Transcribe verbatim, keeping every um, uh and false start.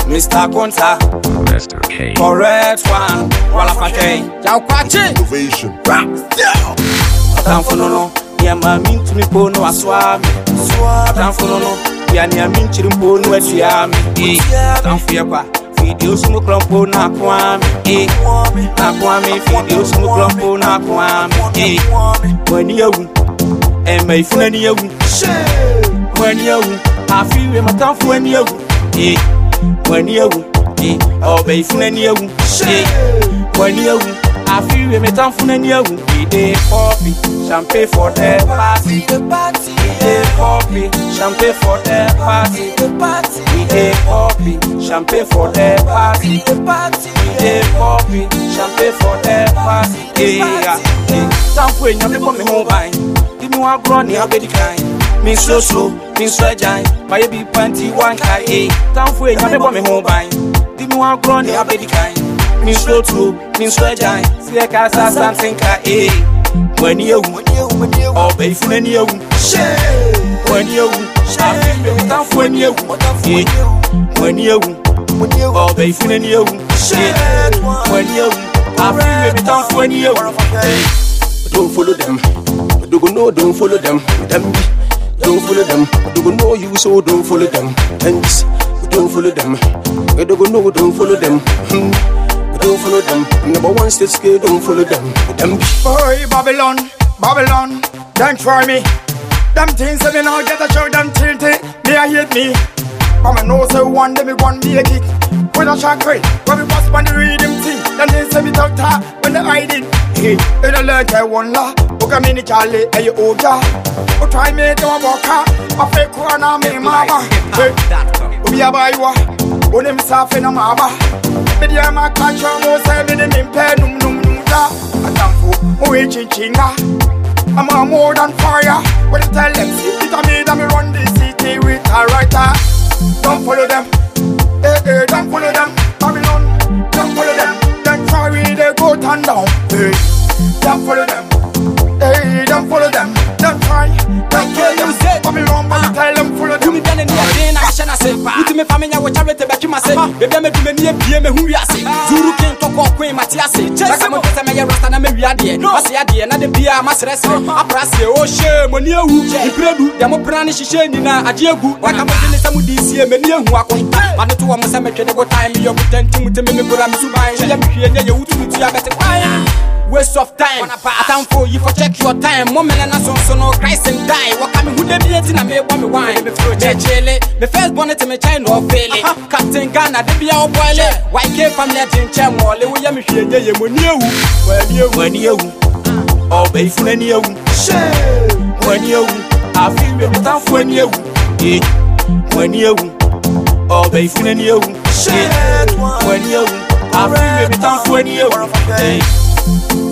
Mister Conta, Mister K. correct one. Walla Fake, Yao Quachi, Innovation. Adam Fono, Yama mean to me, Pono, Aswami, Adam Fono, Yana mean to the Pono, Yami, Adam Fiapa, Video Smoke Lumpo, Nakwami, Nakwami, Video Smoke Lumpo, Nakwami, when you and my friend, you when you I feel my tough when you when you oh, baby, friend, you when you I feel me tough when you we dey poppy champagne for the party, the party, we dey poppy champagne for the party, the party, we dey poppy champagne for the party, the party, we dey poppy champagne for the party. Yeah, tough when you come home by. Give me one grown, you be the kind. Me so so, me so giant. My baby panty one kai. Eh, time for you, me me home by. Give me one grown, you be the kind. Me so true, me so giant. See a casa something kai. Eh, when you, oh baby, when you, when you, time for when you, eh, when you, oh baby, when you, when you, I feel me time for when you. Don't follow them. Do go no, don't follow them. Them don't follow them. Do go know you, so don't follow them. Thanks, don't follow them. Do go no, don't follow them. Don't follow them. Number one state scale, don't follow them. Them boy Babylon, Babylon, don't try me. Them things that me now get a show them tilted. Me I hate me. But I know so one day me one be a kick. When I shot great, when we bust on the rhythm thing, then they say me talk talk when they hide it. Hey, in a learn I one la. Oka mini Charlie, and you oja. O try me to a walker. A fake one on me mama. Hey, we are by what? On him soft in a mama. But yeah, my catch on was having him in pen. Num num num da. I can't fool. Mo chinga. I'm a more than fire. When you tell them, see it, I made them run the city with a writer. Don't follow them. Hey, hey, don't follow them. Babylon, don't follow them. Then sorry, they go turn down. Hey, don't follow them. Hey, don't follow them. Don't try, don't kill them. Babylon, but tell them follow them. Me done in the day, I shall say. With me family, I will charity back to myself. Baby, me do me near P M who you say. Zuru King to call Queen Matiasi. Just come to me, Rasta, and maybe I did. I say, I did, and the Pia must rest. I press you, oh, shame on you. You predu, the more brownish shame in a Diego. Like I'm going to some of these here, many who are going to. And the two of them make a time you're pretending to me, but I'm so bad. I'm here, you to be a better fire. Waste of time. I time for you for check your time. Moment and so so no Christ and die. What come who they be eating and me want me wine. Me chile. Me first born to me China or fail it. Captain Ghana they be all boil it. Why came from there in Chamwall? We am here ye when you. When you when you. Oh baby when you. When you. I feel me but when you. When you. Oh baby when you. When you. I feel me but when you.